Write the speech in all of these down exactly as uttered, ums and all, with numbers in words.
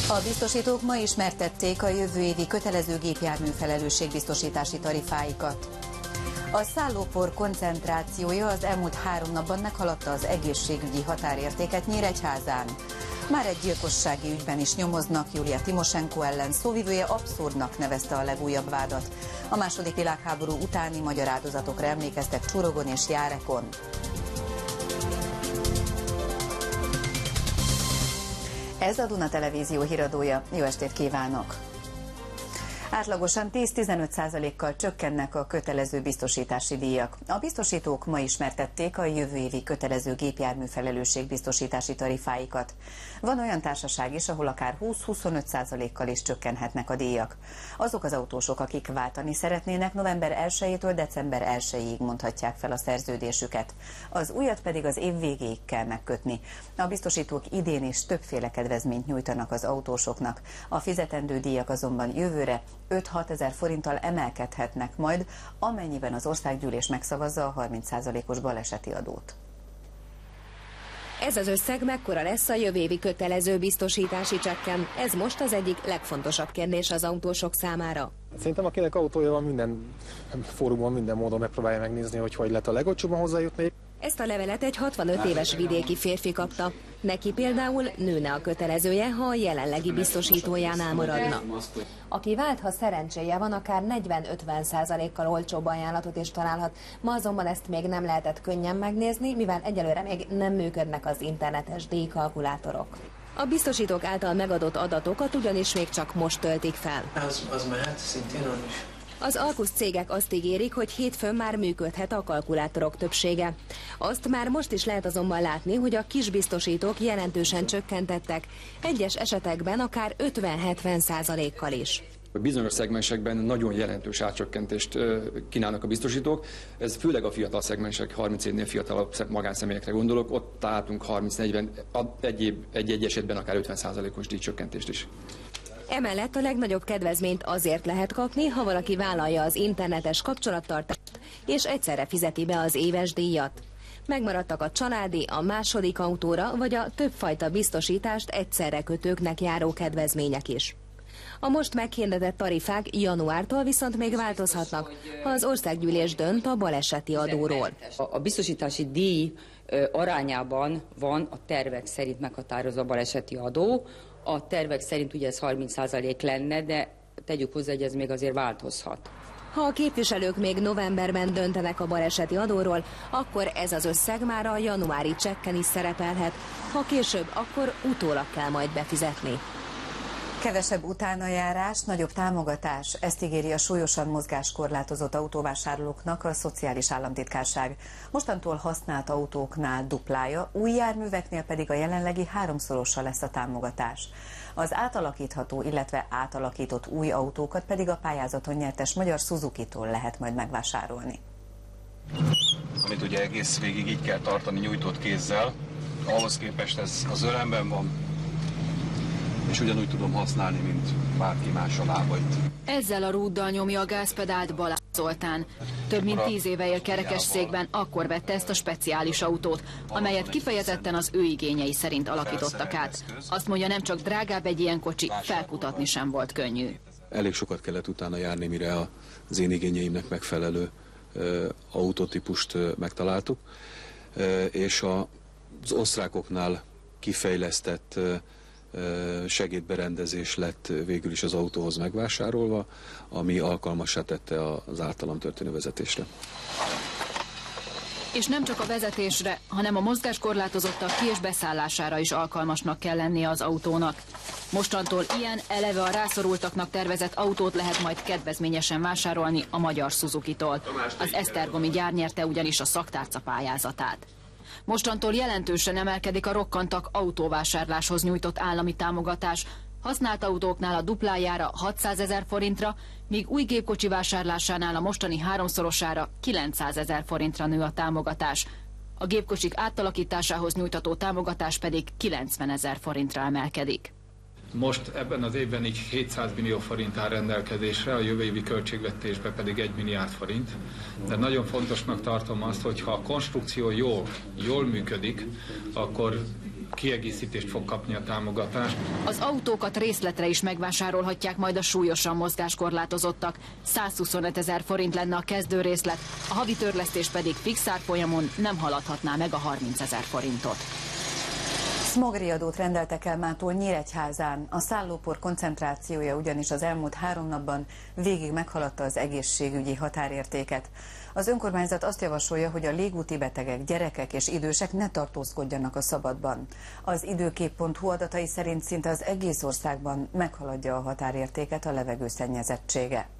A biztosítók ma ismertették a jövő évi kötelező gépjármű felelősségbiztosítási tarifáikat. A szállópor koncentrációja az elmúlt három napban meghaladta az egészségügyi határértéket Nyíregyházán. Már egy gyilkossági ügyben is nyomoznak, Julia Timosenko ellen szóvivője abszurdnak nevezte a legújabb vádat. A második világháború utáni magyar áldozatokra emlékeztek Csurogon és Járekon. Ez a Duna Televízió híradója. Jó estét kívánok! Átlagosan tíz-tizenöt százalékkal csökkennek a kötelező biztosítási díjak. A biztosítók ma ismertették a jövő évi kötelező gépjármű felelősségbiztosítási tarifáikat. Van olyan társaság is, ahol akár húsz-huszonöt százalékkal is csökkenhetnek a díjak. Azok az autósok, akik váltani szeretnének, november elsejétől december elsejéig mondhatják fel a szerződésüket. Az újat pedig az év végéig kell megkötni. A biztosítók idén is többféle kedvezményt nyújtanak az autósoknak. A fizetendő díjak azonban jövőre öt-hat ezer forinttal emelkedhetnek majd, amennyiben az országgyűlés megszavazza a harminc százalékos baleseti adót. Ez az összeg mekkora lesz a jövő évi kötelező biztosítási csekken? Ez most az egyik legfontosabb kérdés az autósok számára. Szerintem akinek autója van, minden fórumon, minden módon megpróbálja megnézni, hogy hogy lehet a legolcsóbban hozzájutni. Ezt a levelet egy hatvanöt éves vidéki férfi kapta. Neki például nőne a kötelezője, ha a jelenlegi biztosítójánál maradna. Aki vált, ha szerencséje van, akár negyven-ötven százalékkal olcsóbb ajánlatot is találhat. Ma azonban ezt még nem lehetett könnyen megnézni, mivel egyelőre még nem működnek az internetes díjkalkulátorok. A biztosítók által megadott adatokat ugyanis még csak most töltik fel. Az, az mehet szintén on is. Az alkusz cégek azt ígérik, hogy hétfőn már működhet a kalkulátorok többsége. Azt már most is lehet azonban látni, hogy a kis biztosítók jelentősen csökkentettek, egyes esetekben akár ötven-hetven százalékkal is. Bizonyos szegmensekben nagyon jelentős átcsökkentést kínálnak a biztosítók. Ez főleg a fiatal szegmensek, harminc évnél fiatalabb magánszemélyekre gondolok. Ott találtunk harminc-negyven, egy-egy esetben akár ötven százalékos díjcsökkentést is. Emellett a legnagyobb kedvezményt azért lehet kapni, ha valaki vállalja az internetes kapcsolattartást, és egyszerre fizeti be az éves díjat. Megmaradtak a családi, a második autóra, vagy a többfajta biztosítást egyszerre kötőknek járó kedvezmények is. A most meghirdetett tarifák januártól viszont még változhatnak, ha az országgyűlés dönt a baleseti adóról. A biztosítási díj arányában van a tervek szerint meghatározva a baleseti adó. A tervek szerint ugye ez harminc százalék lenne, de tegyük hozzá, hogy ez még azért változhat. Ha a képviselők még novemberben döntenek a baleseti adóról, akkor ez az összeg már a januári csekken is szerepelhet, ha később, akkor utólag kell majd befizetni. Kevesebb utánajárás, nagyobb támogatás, ezt ígéri a súlyosan mozgáskorlátozott autóvásárlóknak a Szociális Államtitkárság. Mostantól használt autóknál duplája, új járműveknél pedig a jelenlegi háromszorosa lesz a támogatás. Az átalakítható, illetve átalakított új autókat pedig a pályázaton nyertes magyar Suzuki-tól lehet majd megvásárolni. Amit ugye egész végig így kell tartani nyújtott kézzel, ahhoz képest ez az ölemben van, és ugyanúgy tudom használni, mint bárki más a lábait. Ezzel a rúddal nyomja a gázpedált Balázs Zoltán. Több mint tíz éve él kerekesszékben, akkor vette ezt a speciális autót, amelyet kifejezetten az ő igényei szerint alakítottak át. Azt mondja, nem csak drágább egy ilyen kocsi, felkutatni sem volt könnyű. Elég sokat kellett utána járni, mire az én igényeimnek megfelelő autótípust megtaláltuk, és az osztrákoknál kifejlesztett segédberendezés lett végül is az autóhoz megvásárolva, ami alkalmassá tette az általam történő vezetésre. És nem csak a vezetésre, hanem a mozgáskorlátozottak ki- és beszállására is alkalmasnak kell lennie az autónak. Mostantól ilyen eleve a rászorultaknak tervezett autót lehet majd kedvezményesen vásárolni a magyar Suzuki-tól. Az esztergomi gyár nyerte ugyanis a szaktárca pályázatát. Mostantól jelentősen emelkedik a rokkantak autóvásárláshoz nyújtott állami támogatás. Használt autóknál a duplájára hatszázezer forintra, míg új gépkocsi vásárlásánál a mostani háromszorosára kilencszázezer forintra nő a támogatás. A gépkocsik átalakításához nyújtató támogatás pedig kilencvenezer forintra emelkedik. Most ebben az évben így hétszáz millió forint áll rendelkezésre, a jövő évi költségvetésben pedig egy milliárd forint. De nagyon fontosnak tartom azt, hogy ha a konstrukció jól, jól működik, akkor kiegészítést fog kapni a támogatás. Az autókat részletre is megvásárolhatják majd a súlyosan mozgáskorlátozottak. százhuszonöt ezer forint lenne a kezdő részlet, a havi törlesztés pedig fix árfolyamon nem haladhatná meg a harminc ezer forintot. Szmogriadót rendeltek el mától Nyíregyházán. A szállópor koncentrációja ugyanis az elmúlt három napban végig meghaladta az egészségügyi határértéket. Az önkormányzat azt javasolja, hogy a légúti betegek, gyerekek és idősek ne tartózkodjanak a szabadban. Az időkép pont hu adatai szerint szinte az egész országban meghaladja a határértéket a levegőszennyezettsége.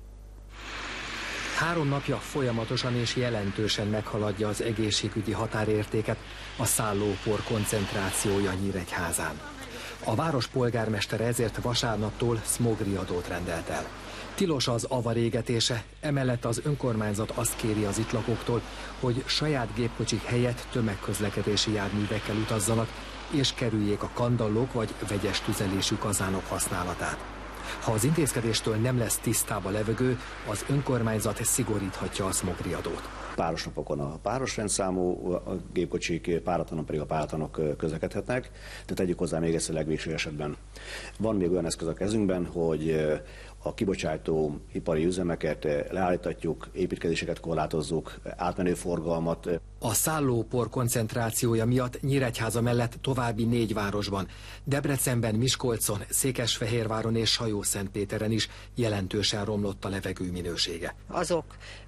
Három napja folyamatosan és jelentősen meghaladja az egészségügyi határértéket a szállópor koncentrációja Nyíregyházán. A város polgármestere ezért vasárnaptól szmogriadót rendelt el. Tilos az avarégetése, emellett az önkormányzat azt kéri az itt lakóktól, hogy saját gépkocsik helyett tömegközlekedési járművekkel utazzanak, és kerüljék a kandallók vagy vegyes tüzelésű kazánok használatát. Ha az intézkedéstől nem lesz tisztább a levegő, az önkormányzat szigoríthatja a szmogriadót. Páros napokon a páros rendszámú gépkocsik, páratlanon pedig a páratlanok közlekedhetnek, de tegyük hozzá még ezt a legvégső esetben. Van még olyan eszköz a kezünkben, hogy a kibocsátó ipari üzemeket leállítatjuk, építkezéseket korlátozzuk, átmenő forgalmat. A szállópor koncentrációja miatt Nyíregyháza mellett további négy városban, Debrecenben, Miskolcon, Székesfehérváron és Hajószentpéteren is jelentősen romlott a levegő minősége. Azok,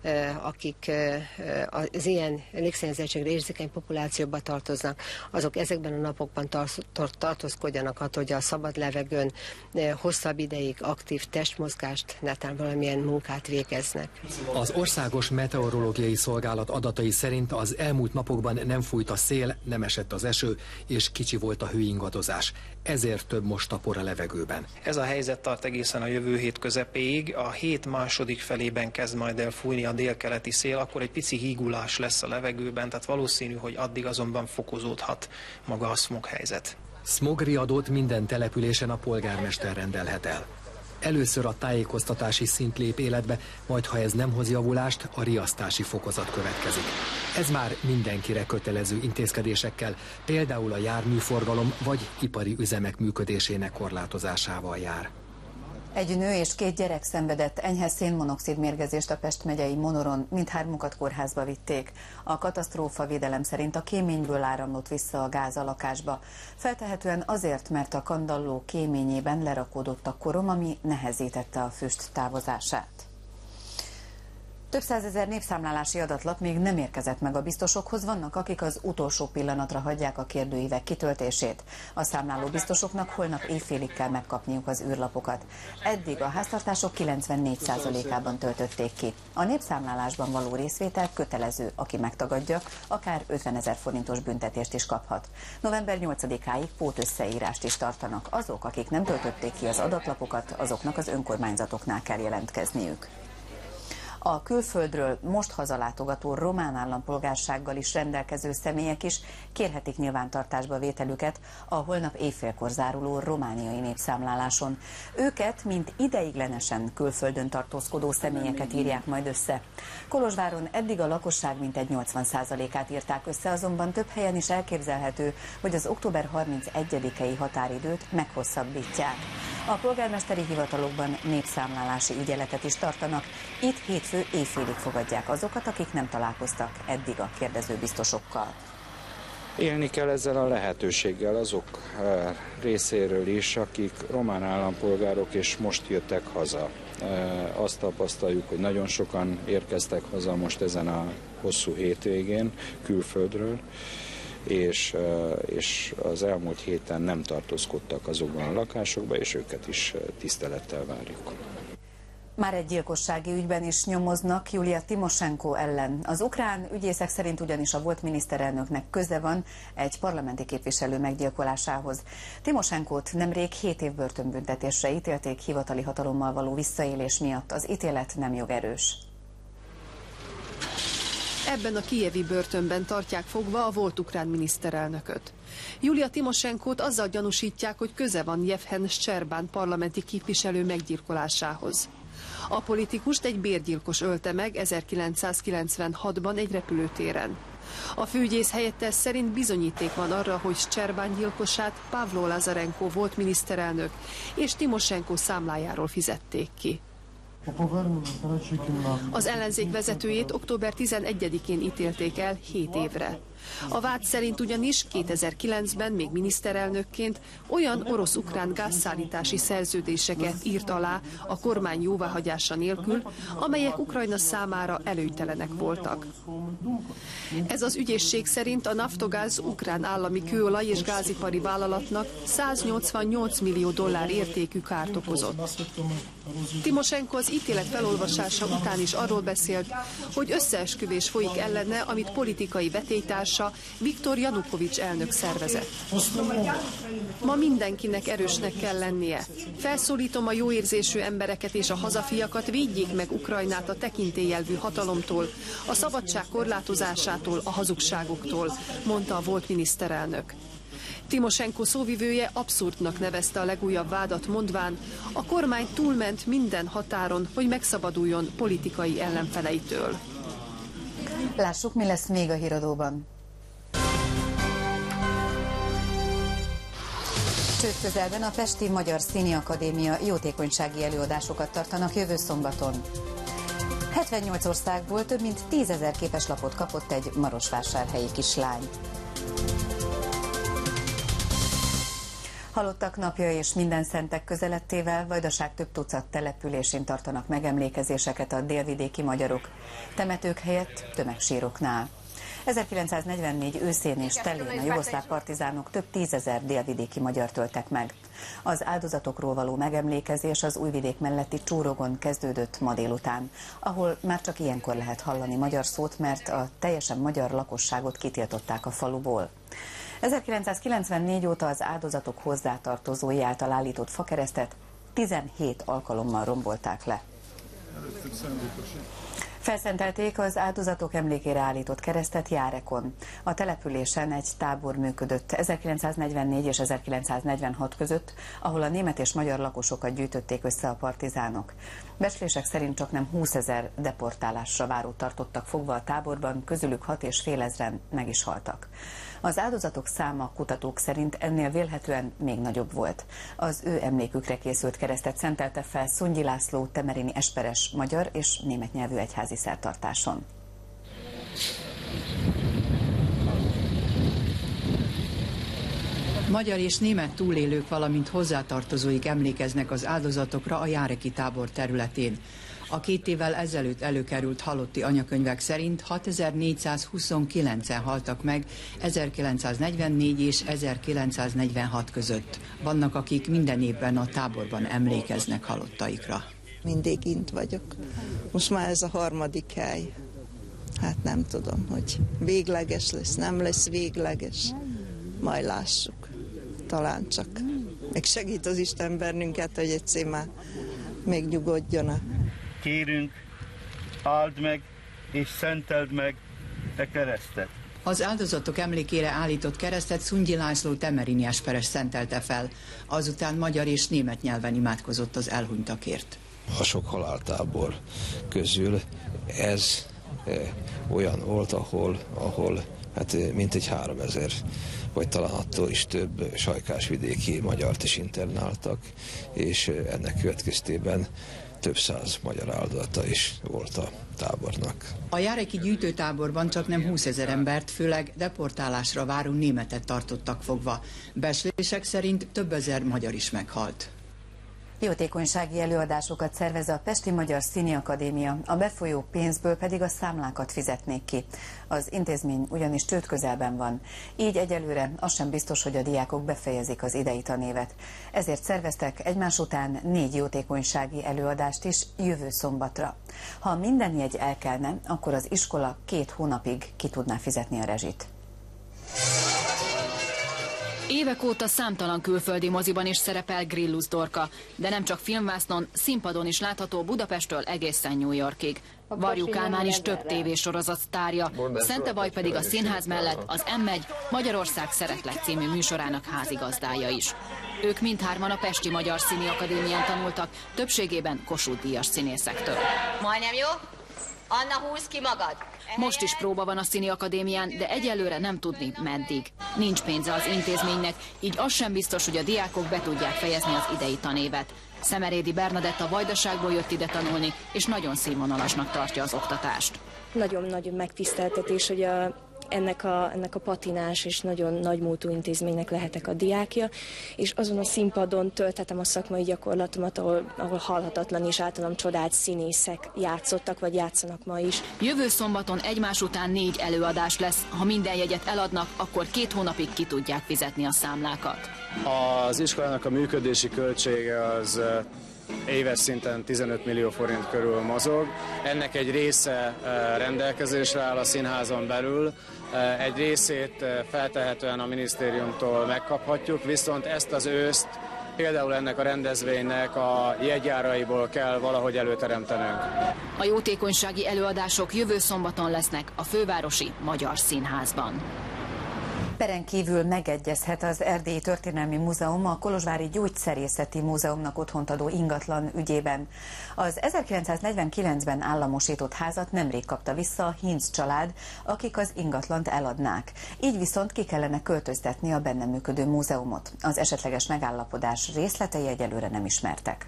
akik az ilyen légszennyezettségre érzékeny populációba tartoznak, azok ezekben a napokban tartózkodjanak attól, hogy a szabad levegőn hosszabb ideig aktív testmozgást, netán valamilyen munkát végeznek. Az Országos Meteorológiai Szolgálat adatai szerint az elmúlt napokban nem fújt a szél, nem esett az eső, és kicsi volt a hőingadozás. Ezért több most a por a levegőben. Ez a helyzet tart egészen a jövő hét közepéig. A hét második felében kezd majd el fújni a délkeleti szél, akkor egy pici hígulás lesz a levegőben, tehát valószínű, hogy addig azonban fokozódhat maga a smog helyzet. Szmogriadót minden településen a polgármester rendelhet el. Először a tájékoztatási szint lép életbe, majd ha ez nem hoz javulást, a riasztási fokozat következik. Ez már mindenkire kötelező intézkedésekkel, például a járműforgalom vagy ipari üzemek működésének korlátozásával jár. Egy nő és két gyerek szenvedett enyhe szénmonoxid mérgezést a Pest megyei Monoron, mindhármukat kórházba vitték. A katasztrófavédelem szerint a kéményből áramlott vissza a gáz a lakásba. Feltehetően azért, mert a kandalló kéményében lerakódott a korom, ami nehezítette a füst távozását. Több százezer népszámlálási adatlap még nem érkezett meg a biztosokhoz, vannak, akik az utolsó pillanatra hagyják a kérdőívek kitöltését. A számláló biztosoknak holnap éjfélig kell megkapniuk az űrlapokat. Eddig a háztartások kilencvennégy százalékában töltötték ki. A népszámlálásban való részvétel kötelező, aki megtagadja, akár ötvenezer forintos büntetést is kaphat. november nyolcadikáig pótösszeírást is tartanak. Azok, akik nem töltötték ki az adatlapokat, azoknak az önkormányzatoknál kell jelentkezniük. A külföldről most hazalátogató román állampolgársággal is rendelkező személyek is kérhetik nyilvántartásba vételüket a holnap éjfélkor záruló romániai népszámláláson. Őket, mint ideiglenesen külföldön tartózkodó személyeket írják majd össze. Kolozsváron eddig a lakosság mintegy nyolcvan százalékát írták össze, azonban több helyen is elképzelhető, hogy az október harmincegyedikei határidőt meghosszabbítják. A polgármesteri hivatalokban népszámlálási ügyeletet is tartanak. Itt hétfő éjfélig fogadják azokat, akik nem találkoztak eddig a kérdezőbiztosokkal. Élni kell ezzel a lehetőséggel azok részéről is, akik román állampolgárok és most jöttek haza. Azt tapasztaljuk, hogy nagyon sokan érkeztek haza most ezen a hosszú hétvégén külföldről, és, és az elmúlt héten nem tartózkodtak azokban a lakásokban, és őket is tisztelettel várjuk. Már egy gyilkossági ügyben is nyomoznak Julia Timosenko ellen. Az ukrán ügyészek szerint ugyanis a volt miniszterelnöknek köze van egy parlamenti képviselő meggyilkolásához. Timosenkót nemrég hét év börtönbüntetésre ítélték hivatali hatalommal való visszaélés miatt. Az ítélet nem jogerős. Ebben a kijevi börtönben tartják fogva a volt ukrán miniszterelnököt. Julia Timosenkót azzal gyanúsítják, hogy köze van Jevhen Szczerbán parlamenti képviselő meggyilkolásához. A politikust egy bérgyilkos ölte meg ezerkilencszázkilencvenhatban egy repülőtéren. A főügyész helyettes szerint bizonyíték van arra, hogy Szczerbán gyilkosát Pavlo Lazarenko volt miniszterelnök, és Timosenko számlájáról fizették ki. Az ellenzék vezetőjét október tizenegyedikén ítélték el hét évre. A vád szerint ugyanis kétezer-kilencben még miniszterelnökként olyan orosz-ukrán gázszállítási szerződéseket írt alá a kormány jóváhagyása nélkül, amelyek Ukrajna számára előnytelenek voltak. Ez az ügyészség szerint a Naftogaz ukrán állami kőolaj és gázipari vállalatnak száznyolcvannyolc millió dollár értékű kárt okozott. Timosenko az ítélet felolvasása után is arról beszélt, hogy összeesküvés folyik ellene, amit politikai vetélytársa Viktor Janukovics elnök szervezett. Ma mindenkinek erősnek kell lennie. Felszólítom a jóérzésű embereket és a hazafiakat, védjék meg Ukrajnát a tekintélyelvű hatalomtól, a szabadság korlátozásától, a hazugságoktól, mondta a volt miniszterelnök. Timosenko szóvivője abszurdnak nevezte a legújabb vádat, mondván, a kormány túlment minden határon, hogy megszabaduljon politikai ellenfeleitől. Lássuk, mi lesz még a híradóban. Csőd közelben a Pesti Magyar Színiakadémia jótékonysági előadásokat tartanak jövő szombaton. hetvennyolc országból több mint tízezer képeslapot kapott egy marosvásárhelyi kislány. Halottak napja és minden szentek közelettével Vajdaság több tucat településén tartanak megemlékezéseket a délvidéki magyarok, temetők helyett tömegsíroknál. ezerkilencszáznegyvennégy őszén és telén a jugoszláv partizánok több tízezer délvidéki magyart öltek meg. Az áldozatokról való megemlékezés az Újvidék melletti Csúrogon kezdődött ma délután, ahol már csak ilyenkor lehet hallani magyar szót, mert a teljesen magyar lakosságot kitiltották a faluból. ezerkilencszázkilencvennégy óta az áldozatok hozzátartozói által állított fakeresztet tizenhét alkalommal rombolták le. Felszentelték az áldozatok emlékére állított keresztet Járekon. A településen egy tábor működött ezerkilencszáznegyvennégy és ezerkilencszáznegyvenhat között, ahol a német és magyar lakosokat gyűjtötték össze a partizánok. Becslések szerint csaknem húszezer deportálásra várót tartottak fogva a táborban, közülük hat és fél ezren meg is haltak. Az áldozatok száma kutatók szerint ennél vélhetően még nagyobb volt. Az ő emlékükre készült keresztet szentelte fel Szundyi László temerini esperes magyar és német nyelvű egyházi szertartáson. Magyar és német túlélők, valamint hozzátartozóik emlékeznek az áldozatokra a járeki tábor területén. A két évvel ezelőtt előkerült halotti anyakönyvek szerint hatezer-négyszázhuszonkilencen haltak meg ezerkilencszáznegyvennégy és ezerkilencszáznegyvenhat között. Vannak, akik minden évben a táborban emlékeznek halottaikra. Mindig int vagyok. Most már ez a harmadik hely. Hát nem tudom, hogy végleges lesz, nem lesz végleges. Majd lássuk. Talán csak. Meg segít az Isten bennünket, hogy egyszer már még nyugodjon a kérünk, áld meg és szenteld meg te keresztet. Az áldozatok emlékére állított keresztet Szundyi László temerini esperes szentelte fel, azután magyar és német nyelven imádkozott az elhunytakért. A sok haláltábor közül ez e, olyan volt, ahol, ahol hát mintegy háromezer, vagy talán attól is több sajkásvidéki magyart is internáltak, és ennek következtében több száz magyar áldozata is volt a tábornak. A járeki gyűjtőtáborban csak nem húszezer embert, főleg deportálásra váró németet tartottak fogva. Becslések szerint több ezer magyar is meghalt. Jótékonysági előadásokat szervez a Pesti Magyar Színiakadémia, a befolyó pénzből pedig a számlákat fizetnék ki. Az intézmény ugyanis csőd közelben van, így egyelőre az sem biztos, hogy a diákok befejezik az idei tanévet. Ezért szerveztek egymás után négy jótékonysági előadást is jövő szombatra. Ha minden jegy elkelne, akkor az iskola két hónapig ki tudná fizetni a rezsit. Évek óta számtalan külföldi moziban is szerepel Grillus Dorka, de nem csak filmvásznon, színpadon is látható Budapesttől egészen New Yorkig. Varjú Kálmán is több tévésorozat sztárja, Szentebaj pedig a színház mellett az M egy Magyarország Szeretlek című műsorának házigazdája is. Ők mindhárman a Pesti Magyar Színiakadémián tanultak, többségében Kossuth-díjas színészektől. Majdnem jó? Anna, húzz ki magad! Most is próba van a Színi Akadémián, de egyelőre nem tudni meddig. Nincs pénze az intézménynek, így az sem biztos, hogy a diákok be tudják fejezni az idei tanévet. Szemerédi Bernadetta Vajdaságból jött ide tanulni, és nagyon színvonalasnak tartja az oktatást. Nagyon nagy megtiszteltetés, hogy a, ennek, a, ennek a patinás és nagyon nagy múltú intézménynek lehetek a diákja, és azon a színpadon tölthetem a szakmai gyakorlatomat, ahol, ahol halhatatlan és általam csodált színészek játszottak, vagy játszanak ma is. Jövő szombaton egymás után négy előadás lesz. Ha minden jegyet eladnak, akkor két hónapig ki tudják fizetni a számlákat. Az iskolának a működési költsége az éves szinten tizenöt millió forint körül mozog. Ennek egy része rendelkezésre áll a színházon belül, egy részét feltehetően a minisztériumtól megkaphatjuk, viszont ezt az őszt például ennek a rendezvénynek a jegyáraiból kell valahogy előteremtenünk. A jótékonysági előadások jövő szombaton lesznek a fővárosi Magyar Színházban. Peren kívül megegyezhet az Erdélyi Történelmi Múzeum a Kolozsvári Gyógyszerészeti Múzeumnak otthont adó ingatlan ügyében. Az ezerkilencszáznegyvenkilencben államosított házat nemrég kapta vissza a Hinz család, akik az ingatlant eladnák. Így viszont ki kellene költöztetni a benne működő múzeumot. Az esetleges megállapodás részletei egyelőre nem ismertek.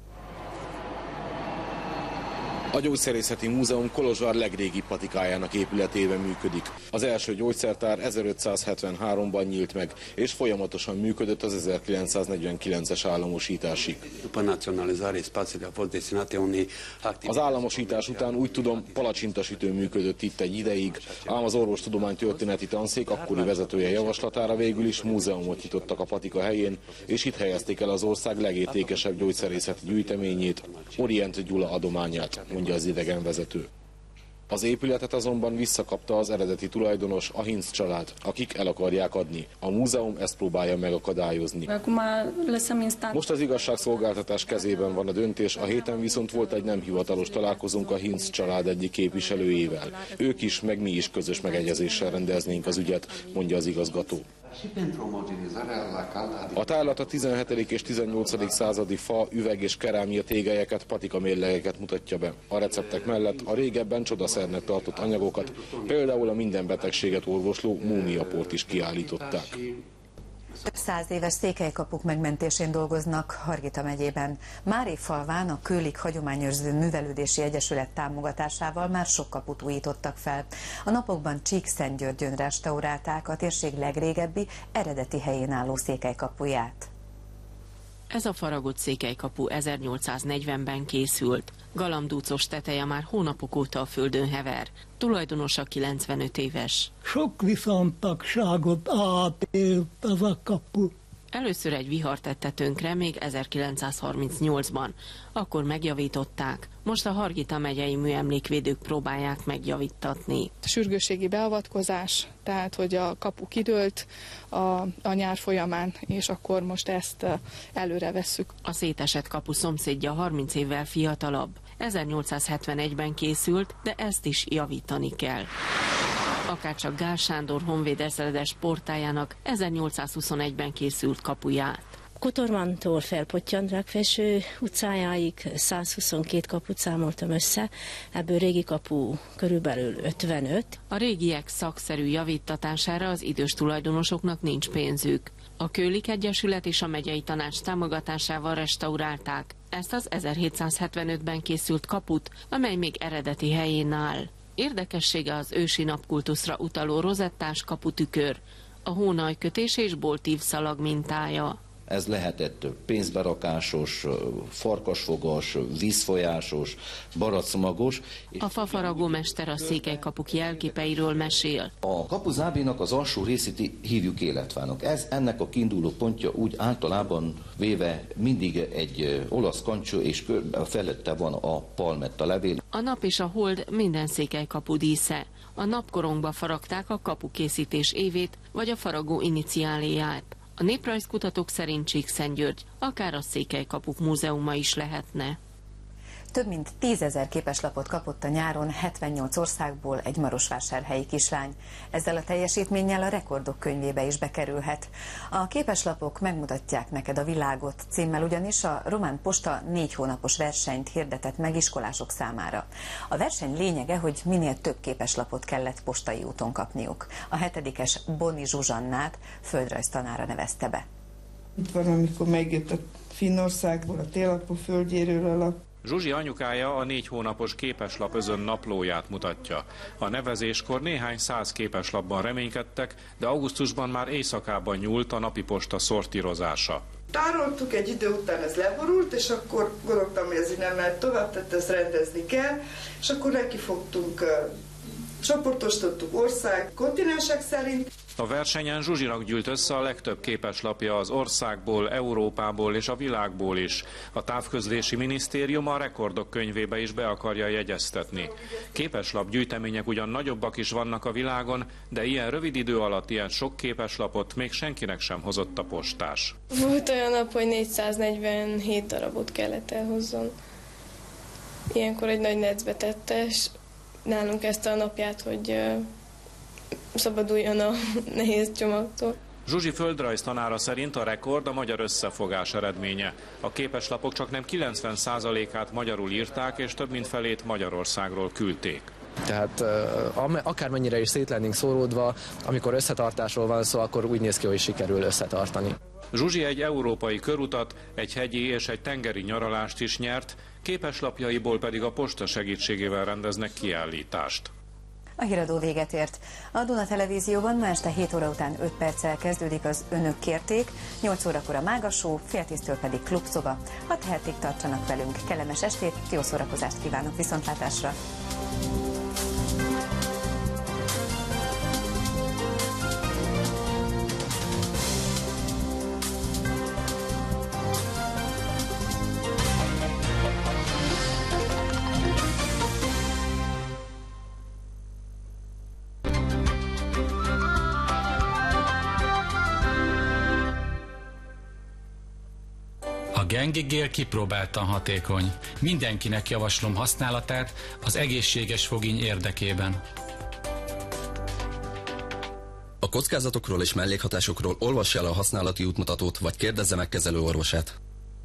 A Gyógyszerészeti Múzeum Kolozsvár legrégibb patikájának épületében működik. Az első gyógyszertár ezerötszázhetvenháromban nyílt meg, és folyamatosan működött az ezerkilencszáznegyvenkilences államosításig. Az államosítás után úgy tudom, palacsintasütő működött itt egy ideig, ám az orvostudománytörténeti tanszék akkori vezetője javaslatára végül is múzeumot nyitottak a patika helyén, és itt helyezték el az ország legértékesebb gyógyszerészeti gyűjteményét, Orient Gyula adományát, mondja az idegenvezető. Az épületet azonban visszakapta az eredeti tulajdonos, a Hinz család, akik el akarják adni. A múzeum ezt próbálja megakadályozni. Most az igazságszolgáltatás kezében van a döntés, a héten viszont volt egy nem hivatalos találkozónk a Hinz család egyik képviselőjével. Ők is, meg mi is közös megegyezéssel rendeznénk az ügyet, mondja az igazgató. A tárlat a tizenhetedik és tizennyolcadik századi fa, üveg és kerámia tégelyeket, patika mérlegeket mutatja be. A receptek mellett a régebben csodaszernek tartott anyagokat, például a minden betegséget orvosló múmiaport is kiállították. Több száz éves székelykapuk megmentésén dolgoznak Hargita megyében. Márépfalván a Kőlik Hagyományőrző Művelődési Egyesület támogatásával már sok kaput újítottak fel. A napokban Csíkszentgyörgyön restaurálták a térség legrégebbi, eredeti helyén álló székelykapuját. Ez a faragott székelykapu ezernyolcszáznegyvenben készült. Galambdúcos teteje már hónapok óta a földön hever. Tulajdonosa kilencvenöt éves. Sok viszontagságot átélt az a kapu. Először egy vihar tette tönkre még ezerkilencszázharmincnyolcban. Akkor megjavították. Most a Hargita megyei műemlékvédők próbálják megjavítatni. Sürgősségi beavatkozás, tehát hogy a kapu kidőlt a, a nyár folyamán, és akkor most ezt előre vesszük. A szétesett kapu szomszédja harminc évvel fiatalabb. ezernyolcszázhetvenegyben készült, de ezt is javítani kell. Akárcsak Gál Sándor honvéd ezredes portájának ezernyolcszázhuszonegyben készült kapuját. Kotormantól Felpottyantrak Felső utcájáig százhuszonkét kaput számoltam össze, ebből régi kapu körülbelül ötvenöt. A régiek szakszerű javítatására az idős tulajdonosoknak nincs pénzük. A Kőlik Egyesület és a megyei tanács támogatásával restaurálták ezt az ezerhétszázhetvenötben készült kaput, amely még eredeti helyén áll. Érdekessége az ősi napkultuszra utaló rozettás kaputükör, a hónajkötés és boltív szalag mintája. Ez lehetett pénzberakásos, farkasfogos, vízfolyásos, baracmagos. A fafaragó mester a székelykapuk jelképeiről mesél. A kapuzábénak az alsó részét hívjuk életvának. Ez ennek a kiinduló pontja úgy általában véve mindig egy olasz kancsó, és felette van a palmetta levél. A nap és a hold minden székelykapu dísze. A napkorongba faragták a kapukészítés évét, vagy a faragó iniciáléját. A néprajzkutatók szerint Csíkszentgyörgy akár a Székelykapuk múzeuma is lehetne. Több mint tízezer képeslapot kapott a nyáron hetvennyolc országból egy marosvásárhelyi kislány. Ezzel a teljesítménnyel a rekordok könyvébe is bekerülhet. A képeslapok megmutatják neked a világot címmel ugyanis a Román Posta négy hónapos versenyt hirdetett meg iskolások számára. A verseny lényege, hogy minél több képeslapot kellett postai úton kapniuk. A hetedikes Boni Zsuzsannát földrajztanára nevezte be. Itt van, amikor megjött a Finnországból, a télapó földjéről a lap. Zsuzsi anyukája a négy hónapos képeslap özön naplóját mutatja. A nevezéskor néhány száz képeslapban reménykedtek, de augusztusban már éjszakában nyúlt a napi posta szortírozása. Tároltuk, egy idő után ez leborult, és akkor gondoltam, hogy ez így nem mehet tovább, tehát ezt rendezni kell, és akkor nekifogtunk, csoportosítottuk ország, kontinensek szerint. A versenyen Zsuzsinak gyűlt össze a legtöbb képeslapja az országból, Európából és a világból is. A távközlési minisztérium a rekordok könyvébe is be akarja jegyeztetni. Képeslap gyűjtemények ugyan nagyobbak is vannak a világon, de ilyen rövid idő alatt ilyen sok képeslapot még senkinek sem hozott a postás. Volt olyan nap, hogy négyszáznegyvenhét darabot kellett elhozzon. Ilyenkor egy nagy necbe tette, és nálunk ezt a napját, hogy szabaduljon a nehéz csomagtól. Zsuzsi földrajztanára szerint a rekord a magyar összefogás eredménye. A képeslapok csak nem kilencven százalékát magyarul írták, és több mint felét Magyarországról küldték. Tehát akármennyire is szét lennénk szóródva, amikor összetartásról van szó, akkor úgy néz ki, hogy sikerül összetartani. Zsuzsi egy európai körutat, egy hegyi és egy tengeri nyaralást is nyert, képeslapjaiból pedig a posta segítségével rendeznek kiállítást. A híradó véget ért. A Duna Televízióban ma este hét óra után öt perccel kezdődik az Önök kérték, nyolc órakor a Mága Show, fél tíztől pedig Klubszoba. Ha tehetik, tartsanak velünk. Kellemes estét, jó szórakozást kívánok, viszontlátásra! A Gengigél kipróbáltan hatékony. Mindenkinek javaslom használatát az egészséges foginy érdekében. A kockázatokról és mellékhatásokról olvassa el a használati útmutatót, vagy kérdezze meg kezelőorvosát.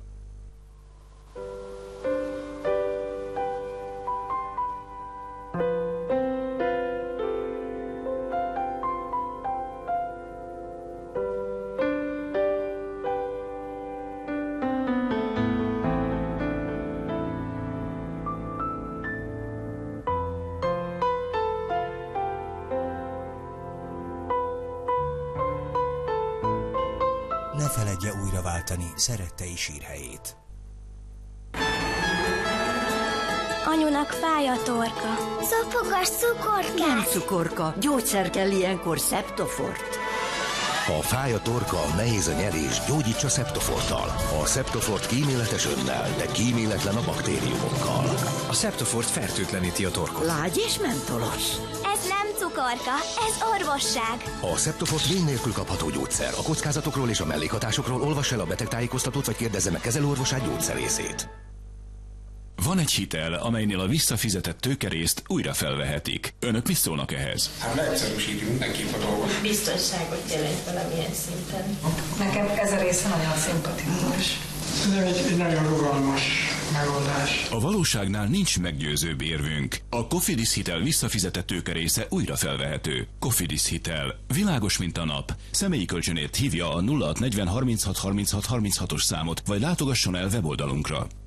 Ne feledje újra váltani szerettei sírhelyét. Anyunak fáj a torka. Szopogas cukorkát. Nem cukorka, gyógyszer kell ilyenkor, Septofort. Ha fáj a torka, nehéz a nyelés, gyógyítsa Septoforttal. A Septofort kíméletes önnel, de kíméletlen a baktériumokkal. A Septofort fertőtleníti a torkot. Lágy és mentolos. Ez nem cukorka, ez orvosság. A Septofort vény nélkül kapható gyógyszer. A kockázatokról és a mellékhatásokról olvass el a betegtájékoztatót, vagy kérdezze meg kezelőorvosát, gyógyszerészét. Van egy hitel, amelynél a visszafizetett tőkerészt újra felvehetik. Önök mit szólnak ehhez? Hát leegyszerűsítjük mindenképp a dolgot. Biztonságot jelent valamilyen szinten. Nekem ez a része nagyon szimpatikus. Ez egy, egy nagyon rugalmas megoldás. A valóságnál nincs meggyőzőbb érvünk. A Cofidis hitel visszafizetett tőkerésze újra felvehető. Cofidis hitel. Világos, mint a nap. Személyi kölcsönért hívja a nulla hat negyven harminchat harminchat harminchatos számot, vagy látogasson el weboldalunkra.